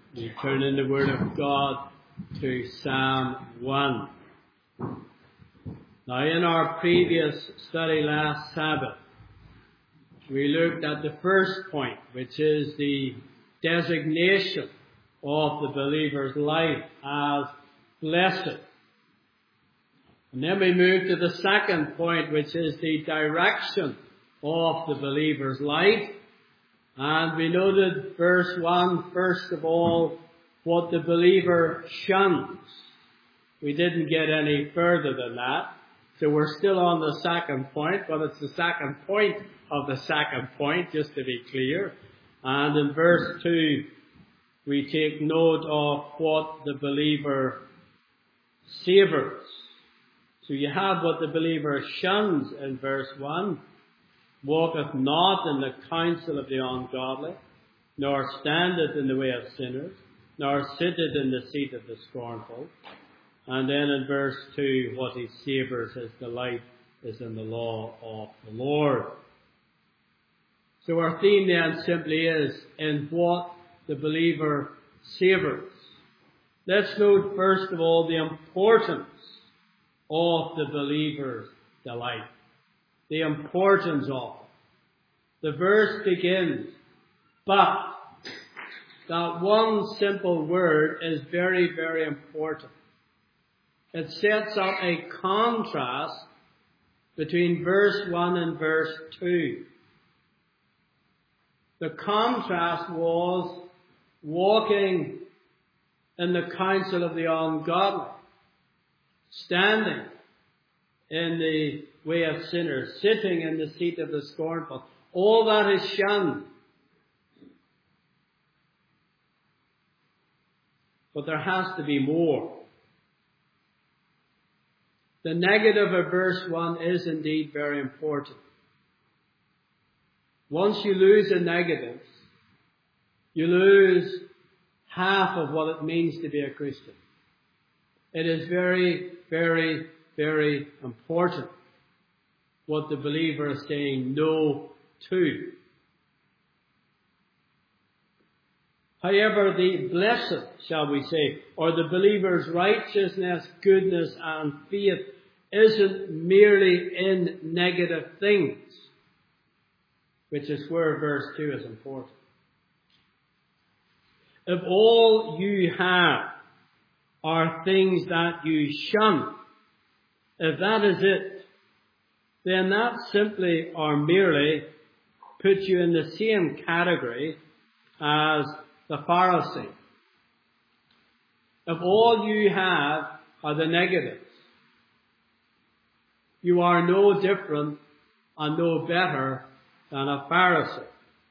We turn in the Word of God to Psalm 1. Now, in our previous study last Sabbath, we looked at the first point, which is the designation of the believer's life as blessed. And then we moved to the second point, which is the direction of the believer's life. And we noted verse 1, first of all, what the believer shuns. We didn't get any further than that. So we're still on the second point, but it's the second point of the second point, just to be clear. And in verse 2, we take note of what the believer savors. So you have what the believer shuns in verse 1. Walketh not in the counsel of the ungodly, nor standeth in the way of sinners, nor sitteth in the seat of the scornful. And then in verse 2, what he savours, his delight is in the law of the Lord. So our theme then simply is in what the believer savours. Let's note first of all the importance of the believer's delight. The importance of it. The verse begins, but. That one simple word is very, very important. It sets up a contrast between verse 1 and verse 2. The contrast was walking in the counsel of the ungodly, standing in the way of sinners, sitting in the seat of the scornful. All that is shunned. But there has to be more. The negative of verse 1 is indeed very important. Once you lose the negatives, you lose half of what it means to be a Christian. It is very, very, very important what the believer is saying no to. However, the blessed, shall we say, or the believer's righteousness, goodness, and faith isn't merely in negative things, which is where verse 2 is important. If all you have are things that you shun, if that is it, then that simply or merely puts you in the same category as the Pharisee. If all you have are the negatives, you are no different and no better than a Pharisee.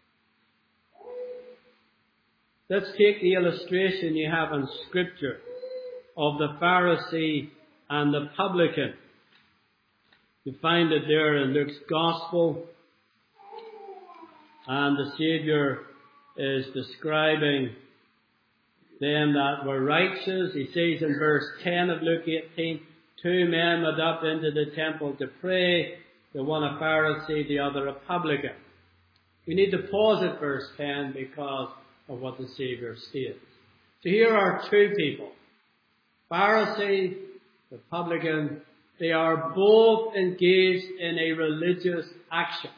Let's take the illustration you have in Scripture of the Pharisee and the publican. You find it there in Luke's Gospel, and the Saviour is describing them that were righteous. He says in verse 10 of Luke 18, 2 men went up into the temple to pray, the one a Pharisee, the other a publican. We need to pause at verse 10 because of what the Saviour states. So here are two people. Pharisee, the publican, they are both engaged in a religious action.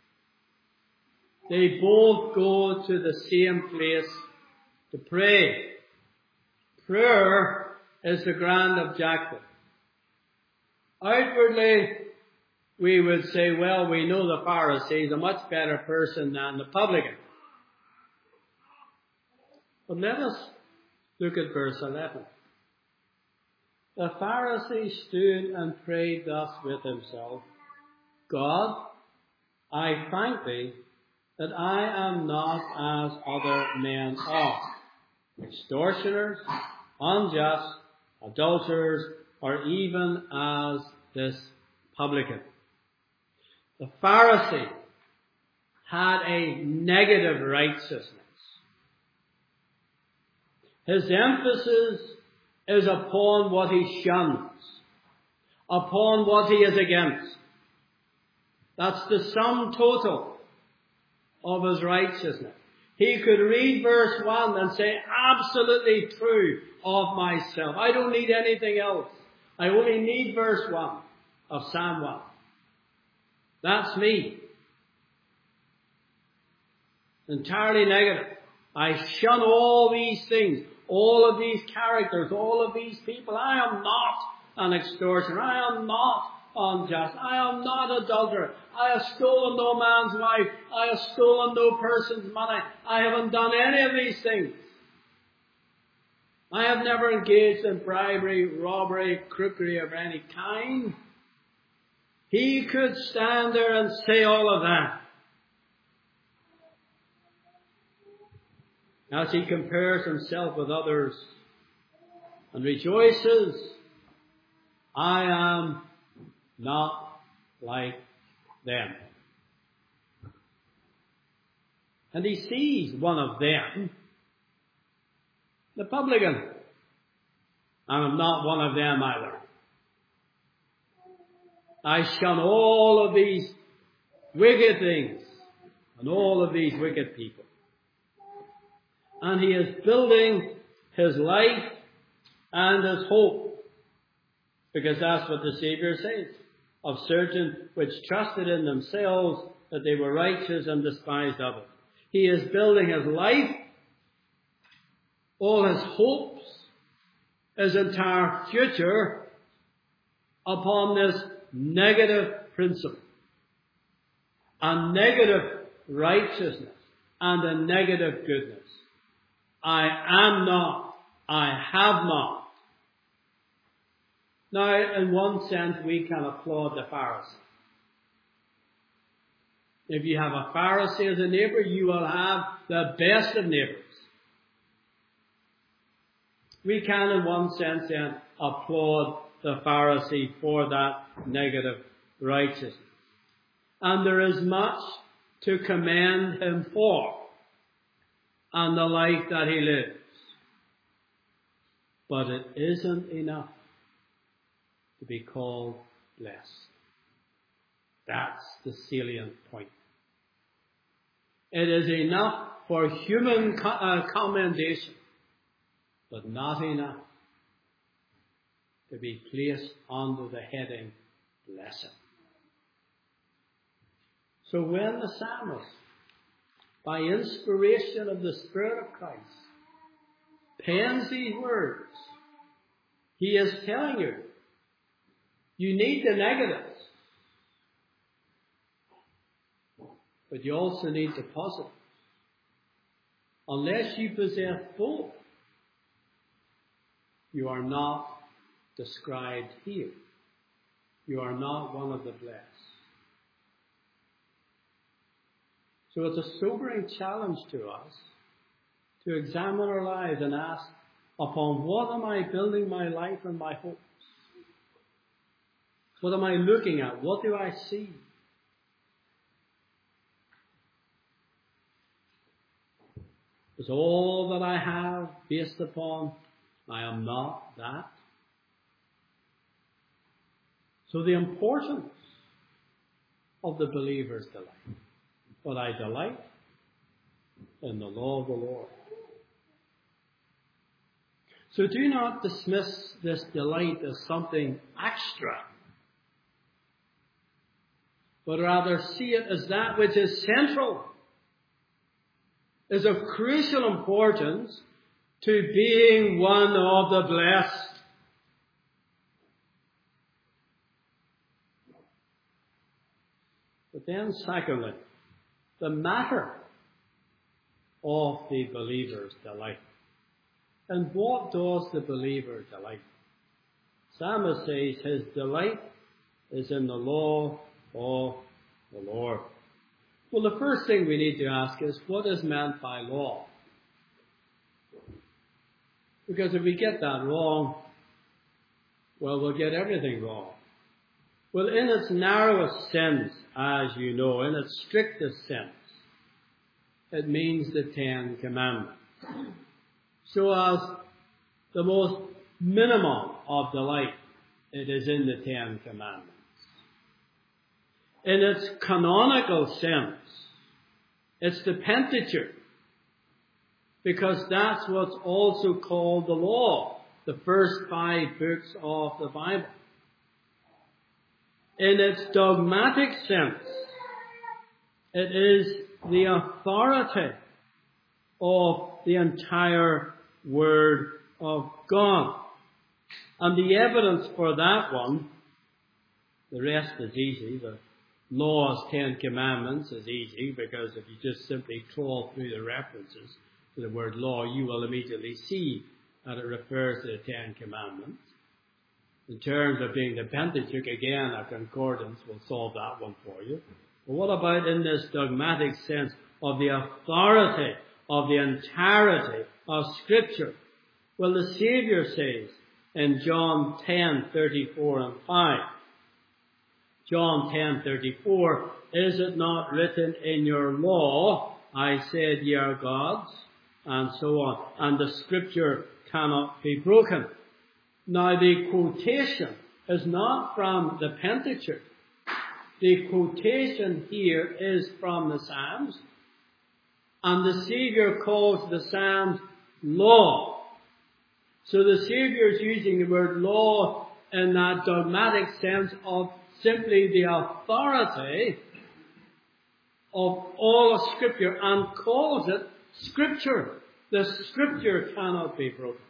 They both go to the same place to pray. Prayer is the grand objective. Outwardly, we would say, well, we know the Pharisee is a much better person than the publican. But let us look at verse 11. The Pharisee stood and prayed thus with himself, God, I thank thee that I am not as other men are, extortioners, unjust, adulterers, or even as this publican. The Pharisee had a negative righteousness. His emphasis is upon what he shuns, upon what he is against. That's the sum total of his righteousness. He could read verse 1 and say, absolutely true of myself. I don't need anything else. I only need verse 1 of Psalm 1. That's me. Entirely negative. I shun all these things, all of these characters, all of these people. I am not an extortioner. I am not unjust. I am not adulterer. I have stolen no man's wife. I have stolen no person's money. I haven't done any of these things. I have never engaged in bribery, robbery, crookery of any kind. He could stand there and say all of that. As he compares himself with others and rejoices, I am not like them. And he sees one of them, the publican. And I'm not one of them either. I shun all of these wicked things and all of these wicked people. And he is building his life and his hope, because that's what the Saviour says, of certain which trusted in themselves that they were righteous and despised others. He is building his life, all his hopes, his entire future upon this negative principle, a negative righteousness and a negative goodness. I am not. I have not. Now, in one sense, we can applaud the Pharisee. If you have a Pharisee as a neighbour, you will have the best of neighbours. We can, in one sense, then, applaud the Pharisee for that negative righteousness. And there is much to commend him for, and the life that he lives. But it isn't enough to be called blessed. That's the salient point. It is enough for human commendation, but not enough to be placed under the heading blessed. So when the psalmist, by inspiration of the Spirit of Christ, pens these words, he is telling you, you need the negatives, but you also need the positives. Unless you possess both, you are not described here. You are not one of the blessed. So it's a sobering challenge to us to examine our lives and ask, upon what am I building my life and my hopes? What am I looking at? What do I see? Is all that I have based upon I am not that? So the importance of the believer's delight. But I delight in the law of the Lord. So do not dismiss this delight as something extra, but rather see it as that which is central, is of crucial importance to being one of the blessed. But then secondly, the matter of the believer's delight. And what does the believer delight? Psalmist says his delight is in the law of the Lord. Well, the first thing we need to ask is, what is meant by law? Because if we get that wrong, well, we'll get everything wrong. Well, in its narrowest sense, as you know, in its strictest sense, it means the Ten Commandments. So as the most minimum of delight, it is in the Ten Commandments. In its canonical sense, it's the Pentateuch, because that's what's also called the law, the first 5 books of the Bible. In its dogmatic sense, it is the authority of the entire Word of God. And the evidence for that one, the rest is easy. The law's 10 commandments is easy, because if you just simply trawl through the references to the word law, you will immediately see that it refers to the 10 commandments. In terms of being the Pentateuch, again, a concordance will solve that one for you. But what about in this dogmatic sense of the authority of the entirety of Scripture? Well, the Saviour says in John 10:34 and 5, John 10:34, is it not written in your law, I said ye are gods, and so on, and the Scripture cannot be broken. Now the quotation is not from the Pentateuch. The quotation here is from the Psalms, and the Saviour calls the Psalms law. So the Saviour is using the word law in that dogmatic sense of simply the authority of all of Scripture, and calls it Scripture. The Scripture cannot be broken.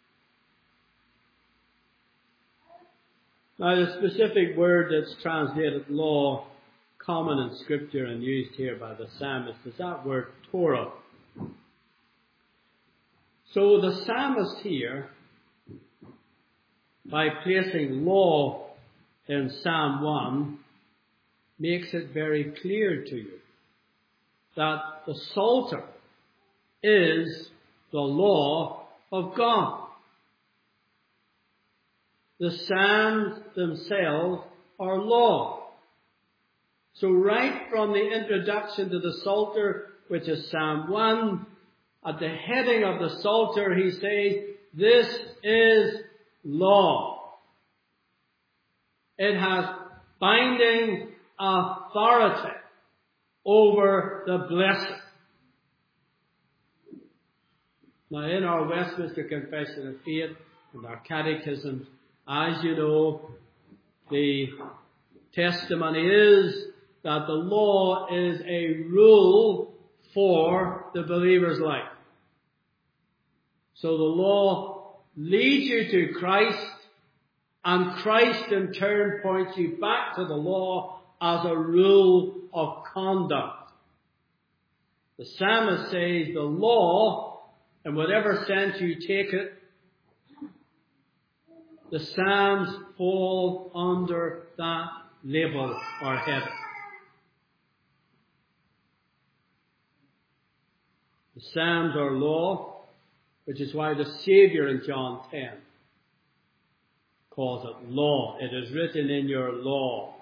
Now the specific word that's translated law, common in Scripture and used here by the psalmist, is that word Torah. So the psalmist here, by placing law in Psalm 1, makes it very clear to you that the Psalter is the law of God. The Psalms themselves are law. So right from the introduction to the Psalter, which is Psalm 1, at the heading of the Psalter he says, this is law. It has binding authority over the blessed. Now in our Westminster Confession of Faith and our catechisms, as you know, the testimony is that the law is a rule for the believer's life. So the law leads you to Christ, and Christ in turn points you back to the law as a rule of conduct. The psalmist says the law, in whatever sense you take it, the Psalms fall under that label or heading. The Psalms are law, which is why the Saviour in John 10 calls it law. It is written in your law.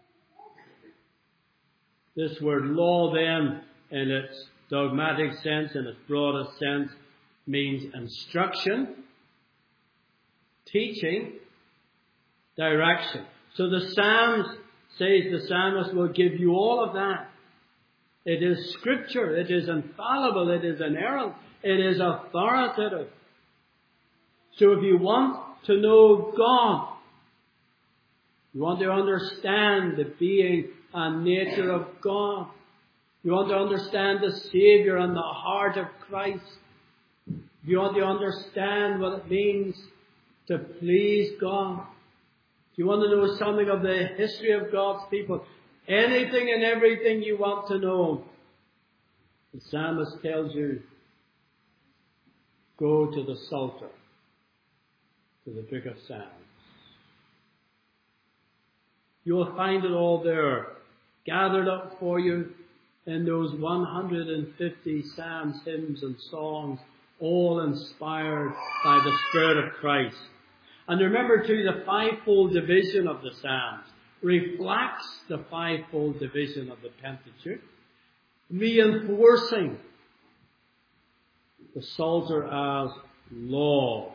This word law then, in its dogmatic sense, in its broadest sense, means instruction, teaching, direction. So the Psalms, says the psalmist, will give you all of that. It is Scripture. It is infallible. It is inerrant. It is authoritative. So if you want to know God, you want to understand the being and nature of God, you want to understand the Saviour and the heart of Christ, you want to understand what it means to please God, if you want to know something of the history of God's people, anything and everything you want to know, the psalmist tells you, go to the Psalter, to the book of Psalms. You'll find it all there, gathered up for you in those 150 psalms, hymns and songs, all inspired by the Spirit of Christ. And remember too, the fivefold division of the Psalms reflects the fivefold division of the Pentateuch, reinforcing the Psalter as law.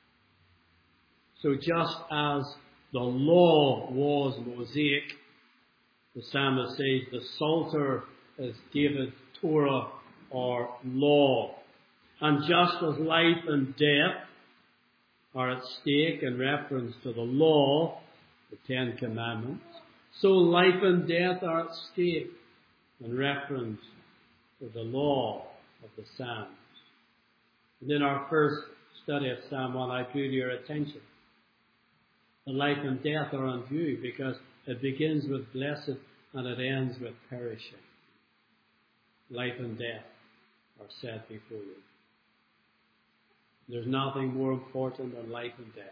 So just as the law was Mosaic, the psalmist says the Psalter is David's Torah or law. And just as life and death are at stake in reference to the law, the Ten Commandments, so life and death are at stake in reference to the law of the Psalms. And in our first study of Psalm 1, I drew to your attention that life and death are on view because it begins with blessed and it ends with perishing. Life and death are set before you. There's nothing more important than life and death.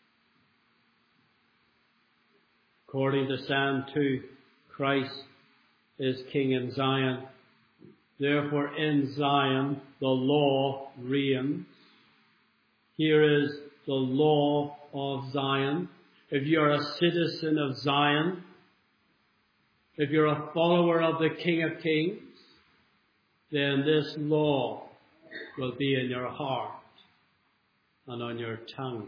According to Psalm 2, Christ is King in Zion. Therefore in Zion the law reigns. Here is the law of Zion. If you're a citizen of Zion, if you're a follower of the King of Kings, then this law will be in your heart and on your tongue.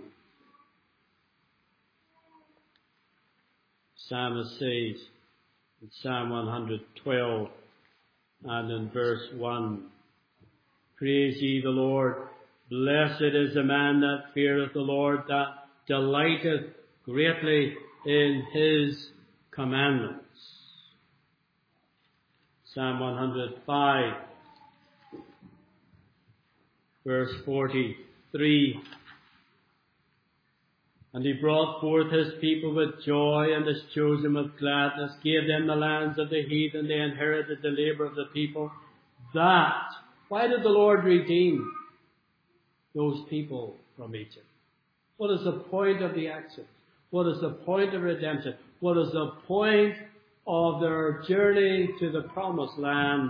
Psalmist says in Psalm 112 and in verse 1, Praise ye the Lord. Blessed is the man that feareth the Lord, that delighteth greatly in his commandments. Psalm 105, verse 43. And he brought forth his people with joy, and his chosen with gladness, gave them the lands of the heathen, they inherited the labour of the people. Why did the Lord redeem those people from Egypt? What is the point of the Exodus? What is the point of redemption? What is the point of their journey to the promised land?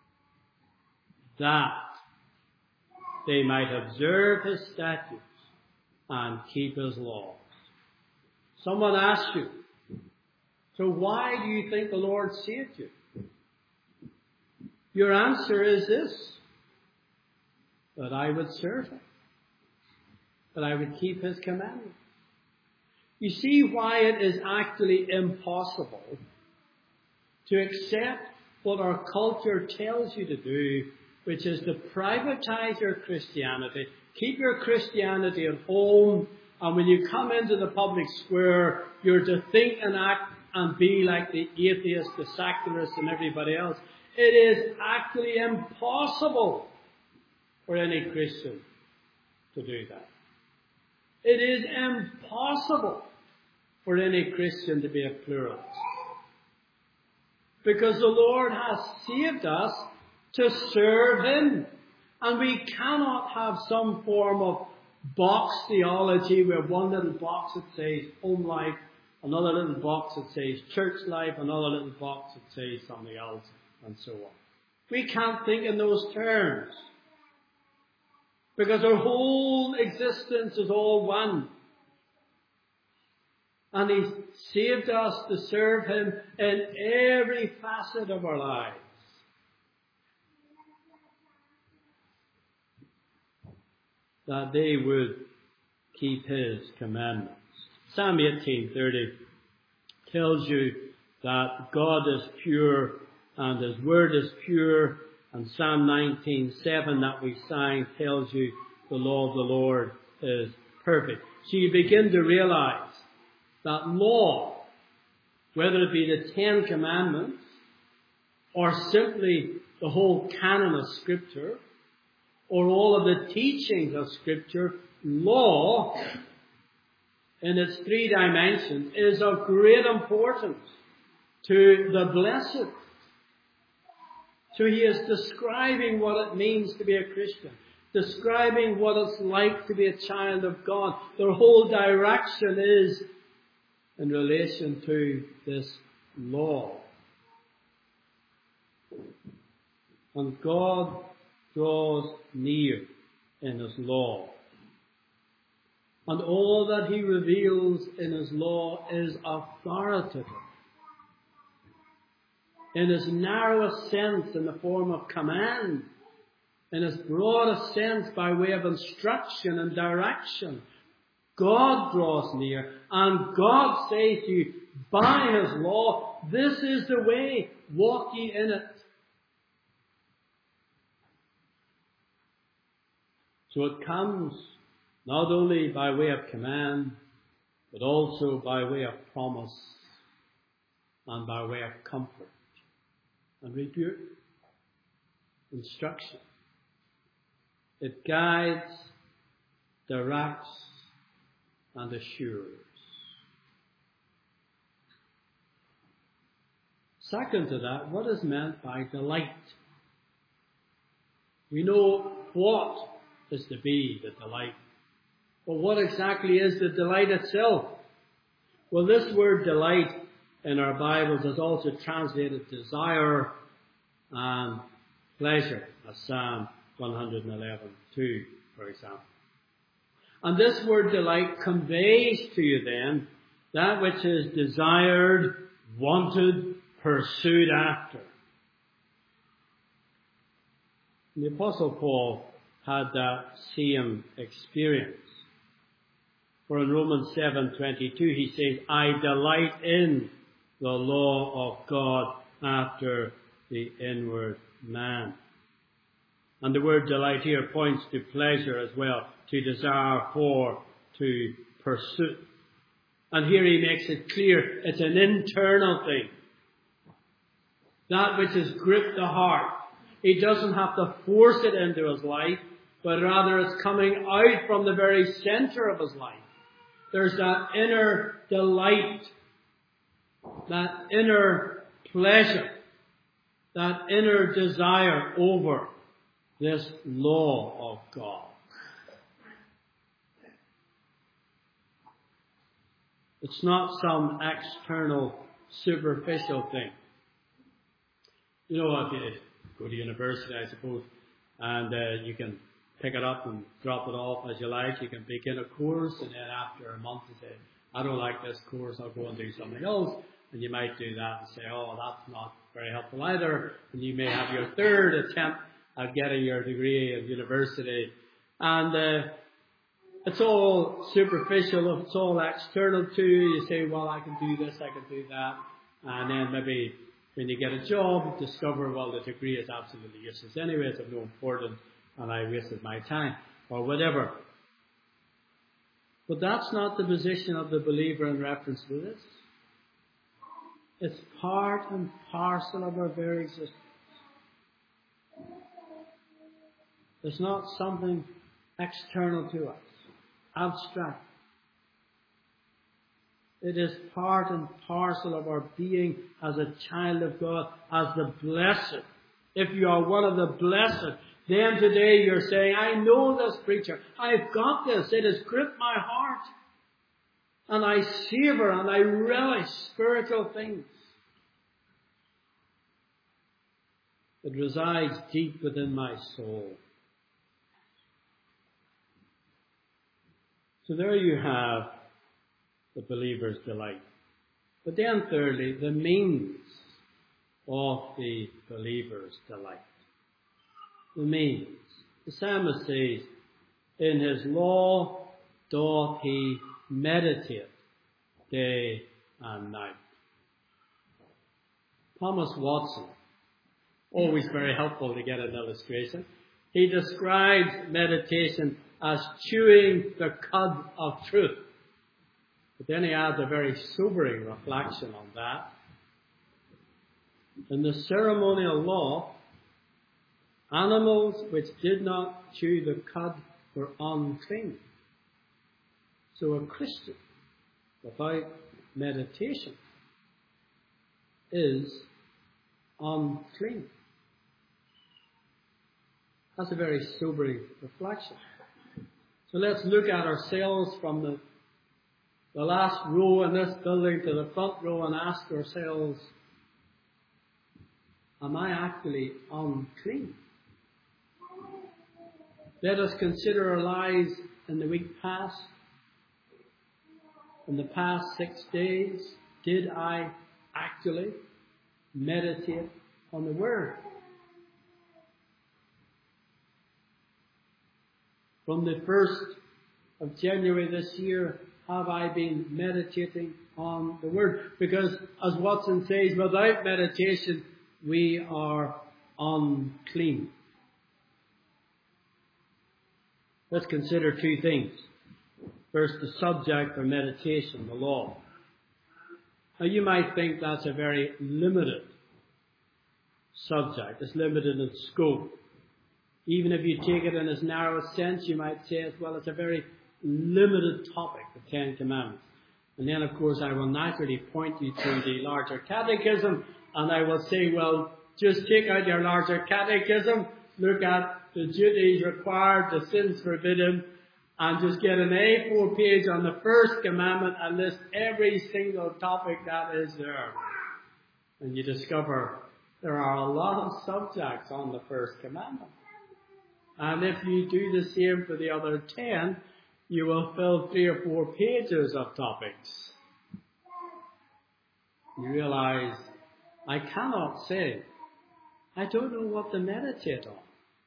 That they might observe his statutes and keep his laws. Someone asked you, so why do you think the Lord saved you? Your answer is this: that I would serve him, that I would keep his commandments. You see why it is actually impossible to accept what our culture tells you to do, which is to privatize your Christianity, keep your Christianity at home, and when you come into the public square, you're to think and act and be like the atheists, the secularists, and everybody else. It is actually impossible for any Christian to do that. It is impossible for any Christian to be a pluralist. Because the Lord has saved us to serve him. And we cannot have some form of box theology where one little box that says home life, another little box that says church life, another little box that says something else, and so on. We can't think in those terms. Because our whole existence is all one. And he saved us to serve him in every facet of our lives. That they would keep his commandments. Psalm 18:30 tells you that God is pure and his word is pure. And Psalm 19:7 that we sang tells you the law of the Lord is perfect. So you begin to realize that law, whether it be the Ten Commandments or simply the whole canon of Scripture or all of the teachings of Scripture, law in its three dimensions is of great importance to the blessed. So he is describing what it means to be a Christian, describing what it's like to be a child of God. Their whole direction is in relation to this law. And God draws near in his law. And all that he reveals in his law is authoritative. In his narrowest sense, in the form of command. In his broadest sense, by way of instruction and direction. God draws near, and God says to you, by his law, this is the way, walk ye in it. So it comes not only by way of command, but also by way of promise and by way of comfort and rebuke, instruction. It guides, directs, and assures. Second to that, what is meant by delight? We know what is to be the delight. But what exactly is the delight itself? Well, this word delight in our Bibles is also translated desire and pleasure, as Psalm 111:2, for example. And this word delight conveys to you then that which is desired, wanted, pursued after. And the Apostle Paul had that same experience. For in Romans 7:22 he says, I delight in the law of God after the inward man. And the word delight here points to pleasure as well, to desire for, to pursue. And here he makes it clear it's an internal thing. That which has gripped the heart. He doesn't have to force it into his life, but rather it's coming out from the very center of his life. There's that inner delight, that inner pleasure, that inner desire over this law of God. It's not some external, superficial thing. You know, if you go to university, I suppose, and you can pick it up and drop it off as you like. You can begin a course, and then after a month you say, I don't like this course, I'll go and do something else. And you might do that and say, oh, that's not very helpful either. And you may have your third attempt at getting your degree at university. And it's all superficial, it's all external to you. You say, well, I can do this, I can do that. And then maybe when you get a job, you discover, well, the degree is absolutely useless anyway, it's of no importance, and I wasted my time, or whatever. But that's not the position of the believer in reference to this. It's part and parcel of our very existence. It's not something external to us, abstract. It is part and parcel of our being as a child of God, as the blessed. If you are one of the blessed, then today you're saying, I know this, preacher. I've got this. It has gripped my heart. And I savor and I relish spiritual things. It resides deep within my soul. So there you have the believer's delight. But then thirdly, the means of the believer's delight. The means. The psalmist says, in his law doth he meditate day and night. Thomas Watson, always very helpful to get an illustration. He describes meditation as chewing the cud of truth. But then he adds a very sobering reflection on that. In the ceremonial law, animals which did not chew the cud were unclean. So a Christian without meditation is unclean. That's a very sobering reflection. So let's look at ourselves from the last row in this building to the front row and ask ourselves, am I actually unclean? Let us consider our lives in the week past. In the past 6 days, did I actually meditate on the Word? From the 1st of January this year, have I been meditating on the Word? Because, as Watson says, without meditation, we are unclean. Let's consider two things. First, the subject for meditation, the law. Now you might think that's a very limited subject. It's limited in scope. Even if you take it in its narrow sense, you might say as well, it's a very limited topic, the Ten Commandments. And then, of course, I will naturally point you to the larger catechism, and I will say, well, just take out your larger catechism, look at the duties required, the sins forbidden, and just get an A4 page on the first commandment and list every single topic that is there. And you discover there are a lot of subjects on the first commandment. And if you do the same for the other 10, you will fill 3 or 4 pages of topics. You realize, I cannot say, I don't know what to meditate on.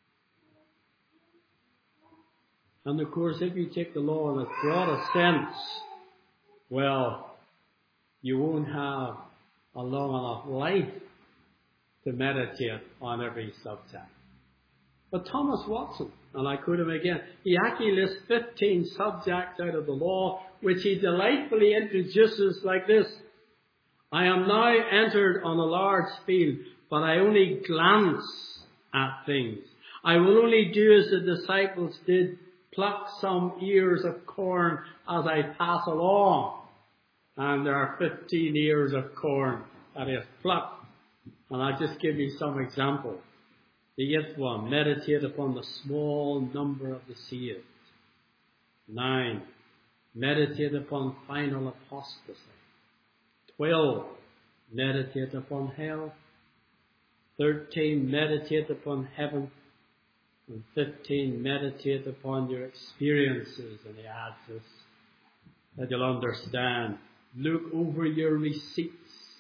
And of course, if you take the law in its broadest sense, well, you won't have a long enough life to meditate on every subject. But Thomas Watson, and I quote him again, he actually lists 15 subjects out of the law, which he delightfully introduces like this. I am now entered on a large field, but I only glance at things. I will only do as the disciples did, pluck some ears of corn as I pass along. And there are 15 ears of corn that he has plucked. And I'll just give you some examples. The 8th one, meditate upon the small number of the saved. 9, meditate upon final apostasy. 12, meditate upon hell. 13, meditate upon heaven. And 15, meditate upon your experiences. And he adds this, that you'll understand. Look over your receipts.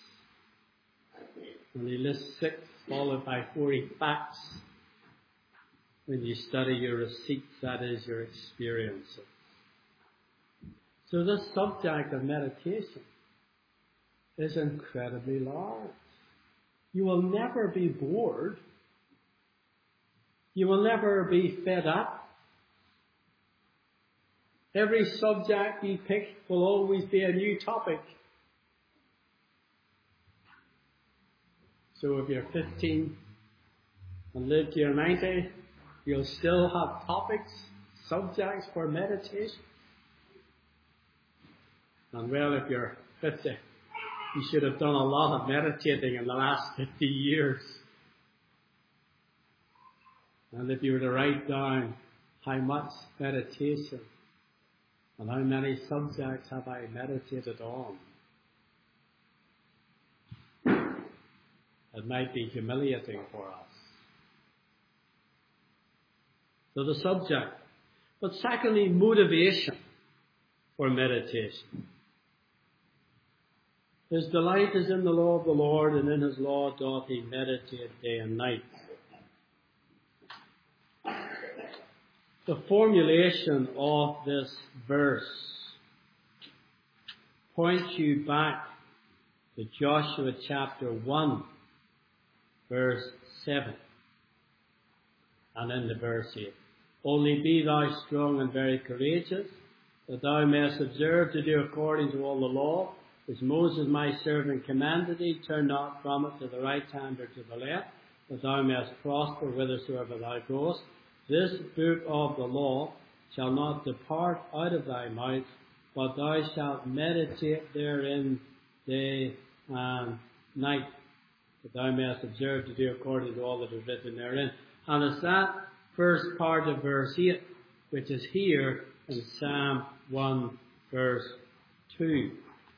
And he lists 6, followed by 40 facts. When you study your receipts, that is your experiences. So this subject of meditation is incredibly large. You will never be bored. You will never be fed up. Every subject you pick will always be a new topic. So if you're 15 and live to your 90, you'll still have topics, subjects for meditation. And well, if you're 50, you should have done a lot of meditating in the last 50 years. And if you were to write down how much meditation and how many subjects have I meditated on, it might be humiliating for us. So the subject. But secondly, motivation for meditation. His delight is in the law of the Lord, and in his law doth he meditate day and night. The formulation of this verse points you back to Joshua chapter 1, verse 7, and into verse 8. Only be thou strong and very courageous, that thou mayest observe to do according to all the law, which Moses my servant commanded thee. Turn not from it to the right hand or to the left, that thou mayest prosper whithersoever thou goest. This book of the law shall not depart out of thy mouth, but thou shalt meditate therein day and night, that thou mayest observe to do according to all that is written therein. And it's that first part of verse 8, which is here in Psalm 1, verse 2.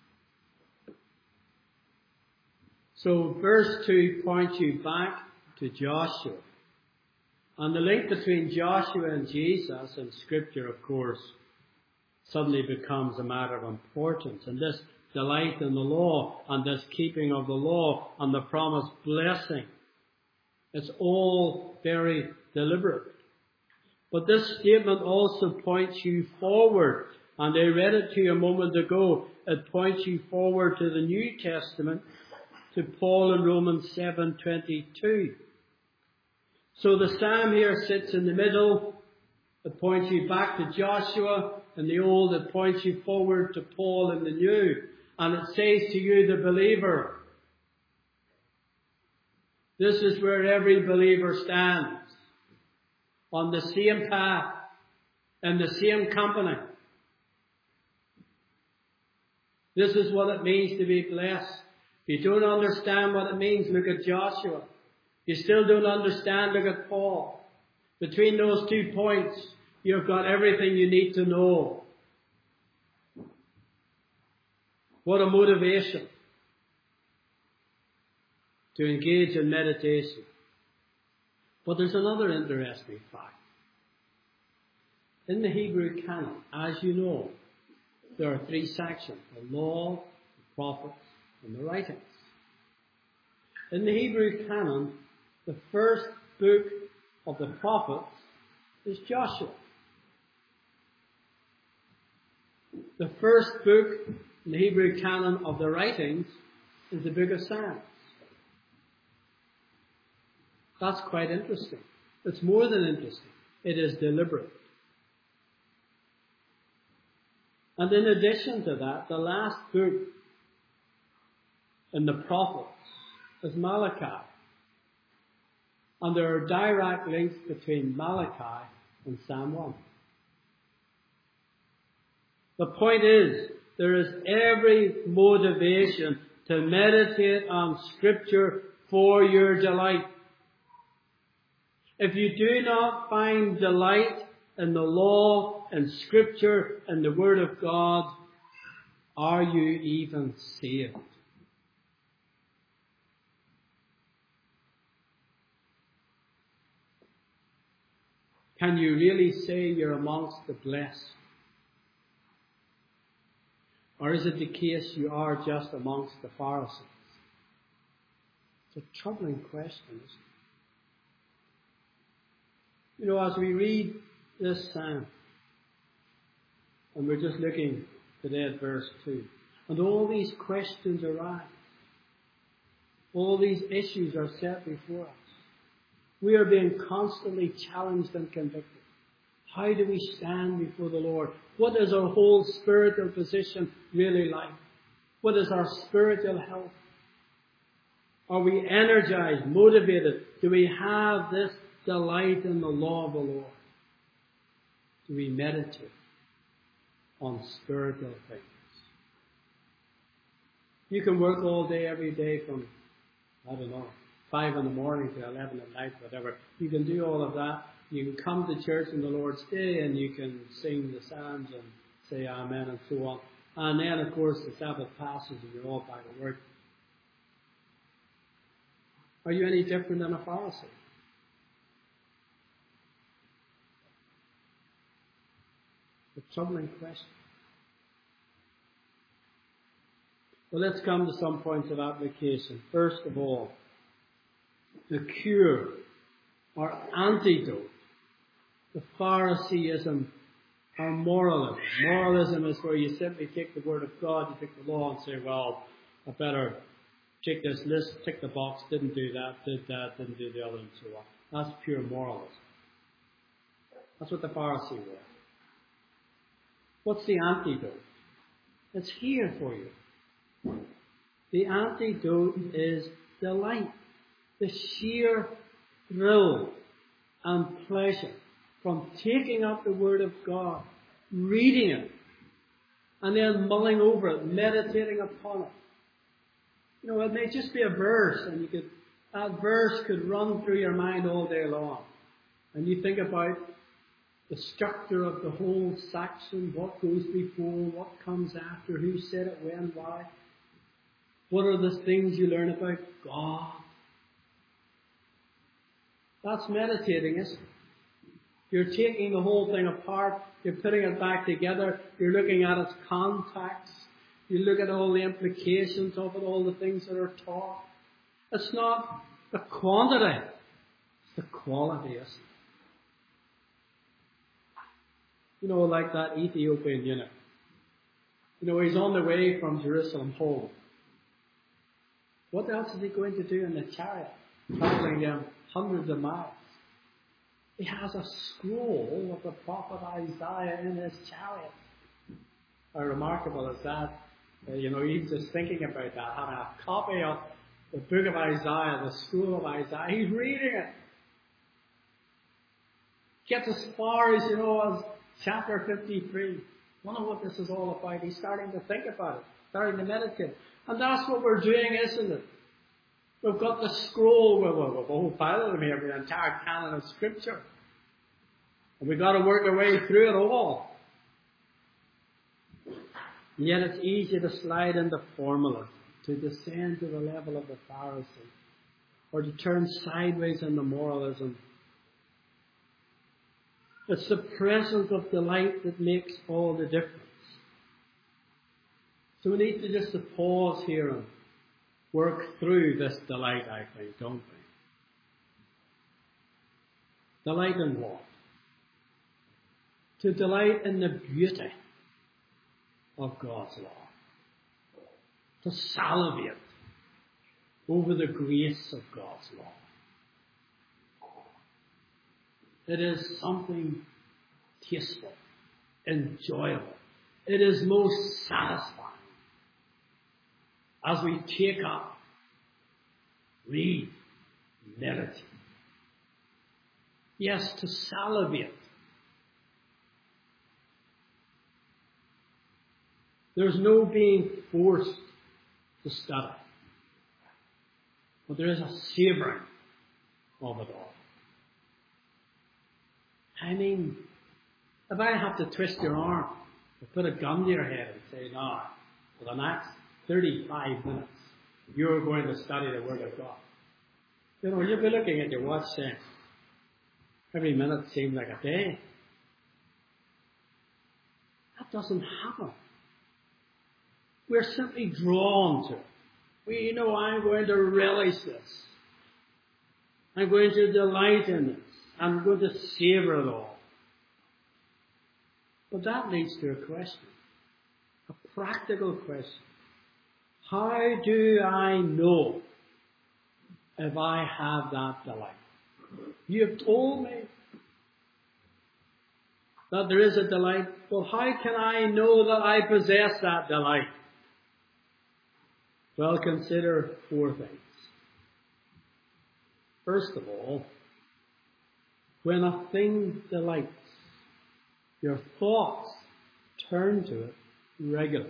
So verse 2 points you back to Joshua. And the link between Joshua and Jesus in Scripture, of course, suddenly becomes a matter of importance. And this delight in the law, and this keeping of the law, and the promised blessing, it's all very deliberate. But this statement also points you forward. And I read it to you a moment ago. It points you forward to the New Testament, to Paul in Romans 7:22. So the psalm here sits in the middle, It points you back to Joshua in the old. It points you forward to Paul in the new. And it says to you, the believer, this is where every believer stands. On the same path, in the same company. This is what it means to be blessed. If you don't understand what it means, look at Joshua. If you still don't understand, look at Paul. Between those 2 points, you've got everything you need to know. What a motivation to engage in meditation. But there's another interesting fact. In the Hebrew canon, as you know, there are 3 sections: the law, the prophets, and the writings. In the Hebrew canon, the first book of the prophets is Joshua. The first book in the Hebrew canon of the writings is the book of Psalms. That's quite interesting. It's more than interesting. It is deliberate. And in addition to that, the last book in the prophets is Malachi. And there are direct links between Malachi and Psalm 1. The point is, there is every motivation to meditate on Scripture for your delight. If you do not find delight in the law and Scripture and the Word of God, are you even saved? Can you really say you're amongst the blessed? Or is it the case you are just amongst the Pharisees? It's a troubling question, isn't it? You know, as we read this psalm, and we're just looking today at verse 2, and all these questions arise, all these issues are set before us. We are being constantly challenged and convicted. How do we stand before the Lord? What is our whole spiritual position really like? What is our spiritual health? Are we energized, motivated? Do we have this delight in the law of the Lord? Do we meditate on spiritual things? You can work all day, every day from, 5 in the morning to 11 at night, whatever. You can do all of that. You can come to church on the Lord's Day and you can sing the psalms and say amen and so on. And then, of course, the Sabbath passes and you're all back at work. Are you any different than a Pharisee? A troubling question. Well, let's come to some points of application. First of all, the cure or antidote to Phariseeism or moralism. Moralism is where you simply take the Word of God, you take the law and say, well, I better take this list, tick the box, didn't do that, did that, didn't do the other, and so on. That's pure moralism. That's what the Pharisee was. What's the antidote? It's here for you. The antidote is delight. The sheer thrill and pleasure from taking up the Word of God, reading it, and then mulling over it, meditating upon it. You know, it may just be a verse, and that verse could run through your mind all day long. And you think about the structure of the whole section, what goes before, what comes after, who said it, when, why. What are the things you learn about God? That's meditating, isn't it? You're taking the whole thing apart, you're putting it back together, you're looking at its context, you look at all the implications of it, all the things that are taught. It's not the quantity, it's the quality, isn't it? You know, like that Ethiopian eunuch. You know, he's on the way from Jerusalem home. What else is he going to do in the chariot, traveling hundreds of miles? He has a scroll of the prophet Isaiah in his chariot. How remarkable is that? He's just thinking about that, having a copy of the book of Isaiah, the scroll of Isaiah. He's reading it. Gets as far as chapter 53. Wonder what this is all about. He's starting to think about it, starting to meditate. And that's what we're doing, isn't it? We've got the scroll, with a whole pile of them here, the entire canon of Scripture. And we've got to work our way through it all. And yet it's easy to slide into formalism, to descend to the level of the Pharisee, or to turn sideways into moralism. It's the presence of delight that makes all the difference. So we need to just pause here and work through this delight, I think, don't we? Delight in what? To delight in the beauty of God's law. To salivate over the grace of God's law. It is something tasteful, enjoyable. It is most satisfying as we take up, read, meditate. Yes, to salivate. There's no being forced to study, but there is a savouring of it all. I mean, if I have to twist your arm or put a gun to your head and say, no, for the next 35 minutes, you're going to study the Word of God. You'll be looking at your watch saying, every minute seems like a day. That doesn't happen. We're simply drawn to it. I'm going to relish this. I'm going to delight in this. I'm going to savor it all. But that leads to a question. A practical question. How do I know if I have that delight? You have told me that there is a delight. Well, how can I know that I possess that delight? Well, consider 4 things. First of all, when a thing delights, your thoughts turn to it regularly.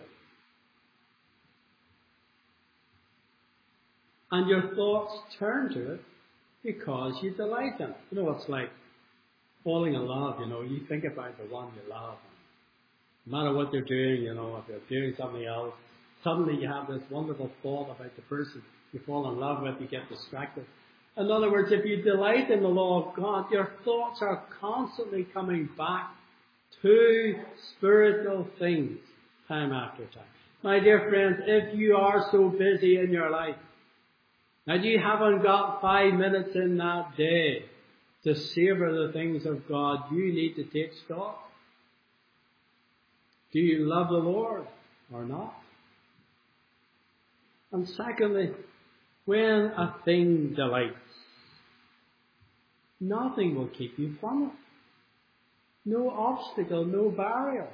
And your thoughts turn to it because you delight in it. It's like falling in love, you think about the one you love. No matter what they're doing, if they're doing something else, suddenly you have this wonderful thought about the person you fall in love with, you get distracted. In other words, if you delight in the law of God, your thoughts are constantly coming back to spiritual things time after time. My dear friends, if you are so busy in your life that you haven't got 5 minutes in that day to savor the things of God, you need to take stock. Do you love the Lord or not? And secondly, when a thing delights, nothing will keep you from it. No obstacle, no barrier.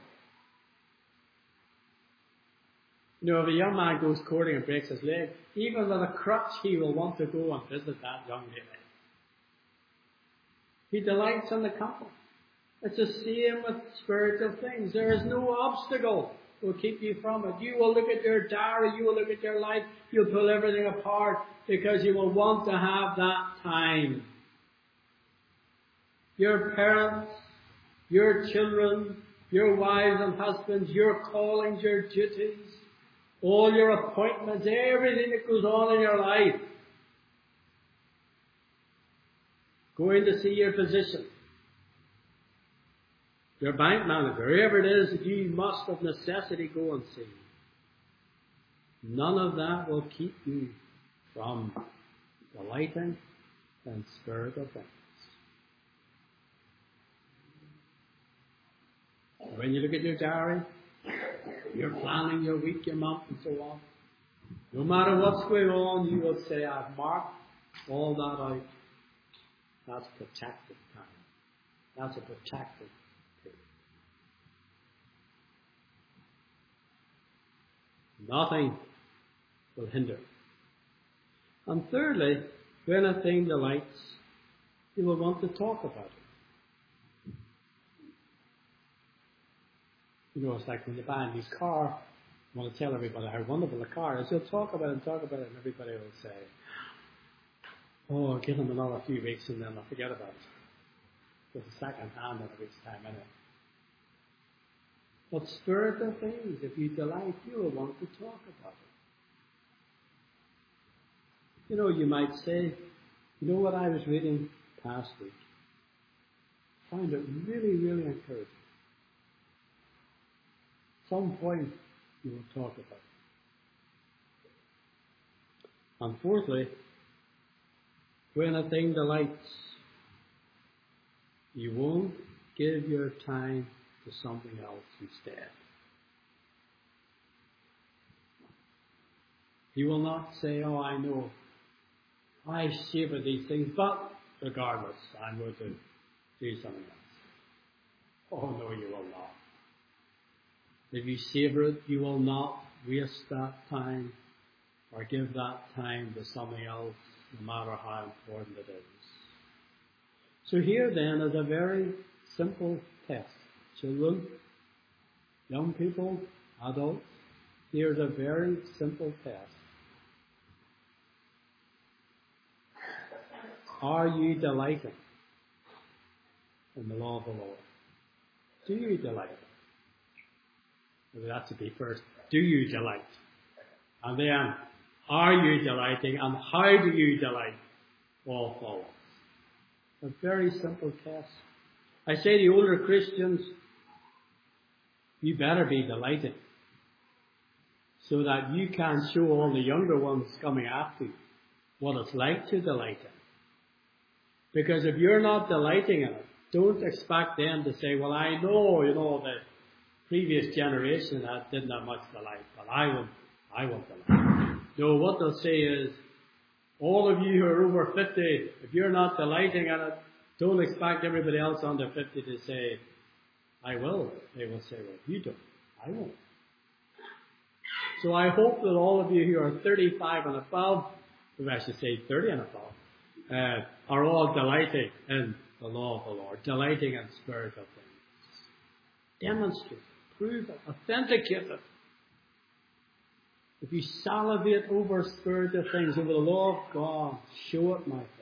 If a young man goes courting and breaks his leg, even with a crutch he will want to go and visit that young lady. He delights in the company. It's the same with spiritual things. There is no obstacle that will keep you from it. You will look at your diary, you will look at your life, you'll pull everything apart because you will want to have that time. Your parents, your children, your wives and husbands, your callings, your duties, all your appointments, everything that goes on in your life. Going to see your physician, your bank manager, whoever it is that you must of necessity go and see. None of that will keep you from delighting in spiritual things. When you look at your diary, you're planning your week, your month, and so on. No matter what's going on, you will say, I've marked all that out. That's protected time. That's a protective period. Nothing will hinder. And thirdly, when a thing delights, you will want to talk about it. You know, it's like when you buy a new car, you want to tell everybody how wonderful the car is. You'll talk about it, and everybody will say, oh, give them another few weeks and then they'll forget about it. With a second hand in a week's time, innit? But spiritual things, if you delight, you will want to talk about it. You know, you might say, you know what I was reading past week? I found it really, really encouraging. At some point, you will talk about it. And fourthly, when a thing delights, you won't give your time to something else instead. You will not say, oh, I know, I savor these things, but regardless, I'm going to do something else. Oh, no, you will not. If you savor it, you will not waste that time or give that time to something else, no matter how important it is. So here then is a very simple test. Children, young people, adults, here's a very simple test. Are you delighting in the law of the Lord? Do you delight? Maybe that should be first. Do you delight? And then, are you delighting, and how do you delight? All follows. A very simple test. I say to older Christians, you better be delighting so that you can show all the younger ones coming after you what it's like to delight in. Because if you're not delighting in it, don't expect them to say, well, I know, the previous generation that didn't have much delight, but I won't delight. No, what they'll say is, all of you who are over 50, if you're not delighting in it, don't expect everybody else under 50 to say, I will. They will say, well, you don't. I won't. So I hope that all of you who are 35 and above, or I should say 30 and above, are all delighting in the law of the Lord, delighting in spiritual things. Demonstrate, prove it, authenticate it. If you salivate over spiritual things, over the law of God, show it, my friend.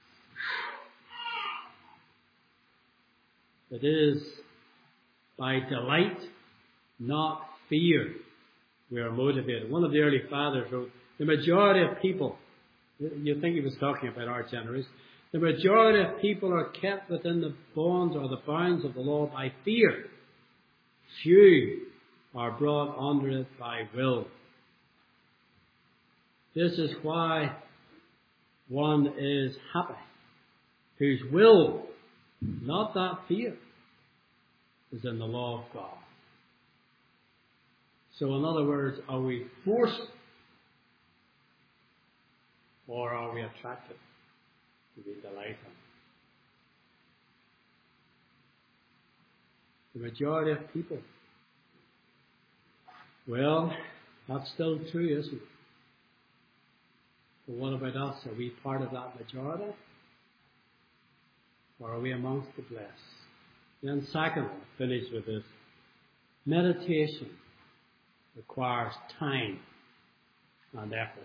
It is by delight, not fear, we are motivated. One of the early fathers wrote, the majority of people, you think he was talking about our generation, the majority of people are kept within the bonds or the bounds of the law by fear. Few are brought under it by will. This is why one is happy, whose will, not that fear, is in the law of God. So in other words, are we forced or are we attracted to be delighted? The majority of people. Well, that's still true, isn't it? But what about us? Are we part of that majority? Or are we amongst the blessed? Then secondly, finish with this. Meditation requires time and effort.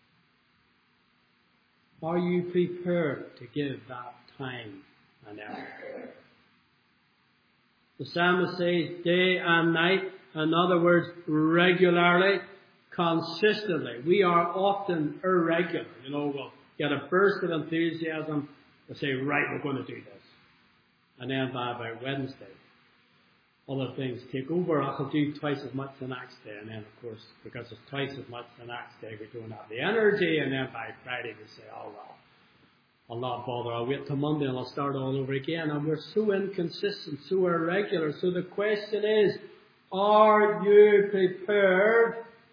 Are you prepared to give that time and effort? The psalmist says day and night, in other words, regularly, consistently. We are often irregular. We'll get a burst of enthusiasm and say, right, we're going to do this. And then by about Wednesday, other things take over. I'll do twice as much the next day. And then, of course, because it's twice as much the next day, we don't have the energy. And then by Friday, we say, oh, well, I'll not bother. I'll wait till Monday and I'll start all over again. And we're so inconsistent, so irregular. So the question is, are you prepared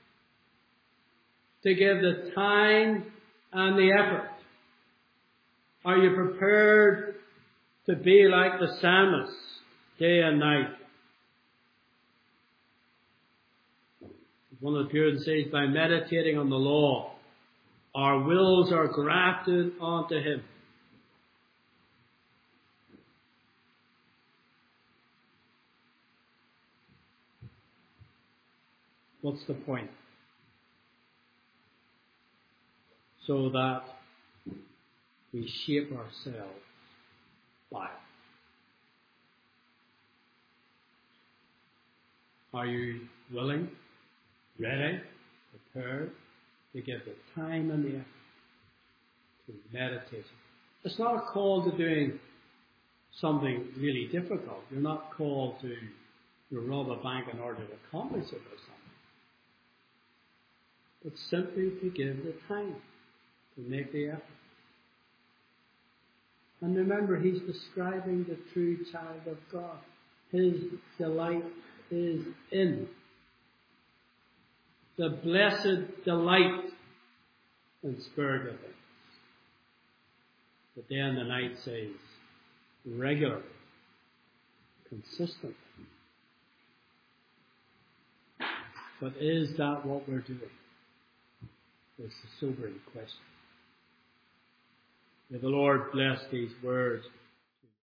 to give the time and the effort? Are you prepared to be like the psalmist, day and night. One of the Puritans says, by meditating on the law, our wills are grafted onto Him. What's the point? So that we shape ourselves by it. Are you willing, ready, prepared to give the time and the effort to meditate? It's not a call to doing something really difficult. You're not called to rob a bank in order to accomplish it or something. But simply to give the time, to make the effort. And remember, He's describing the true child of God. His delight is in the blessed delight in spiritual things. The day and the night says, regular, consistent. But is that what we're doing? It's a sobering question. May the Lord bless these words